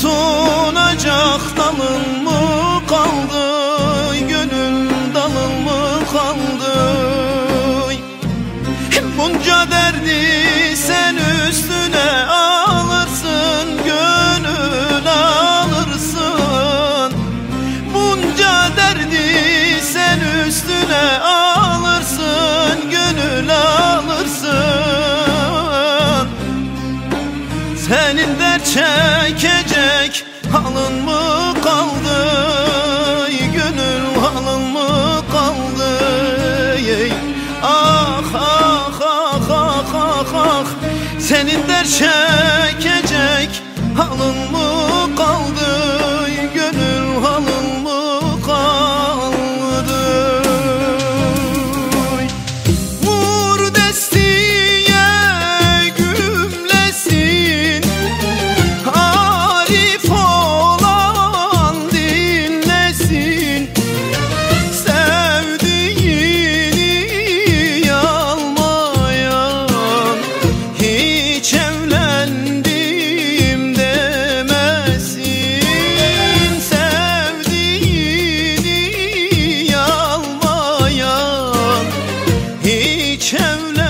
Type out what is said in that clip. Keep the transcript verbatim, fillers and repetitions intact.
tutunacak dalın mı kaldı? Gönül dalın mı kaldı? Bunca derdi sen üstüne alırsın, gönül alırsın. Bunca derdi sen üstüne alırsın, gönül alırsın. Senin dert çekecek halın mı kaldı? Gönül halın mı kaldı? Ah ah ah ah ah ah. Senin dert çekecek halın mı kaldı? Gönül halın mı kaldı? Vur destiye gümlesin, arif olan dinlesin. Sevdiğini almayan hiç evlendim demesin. Sevdiğini almayan hiç evlendim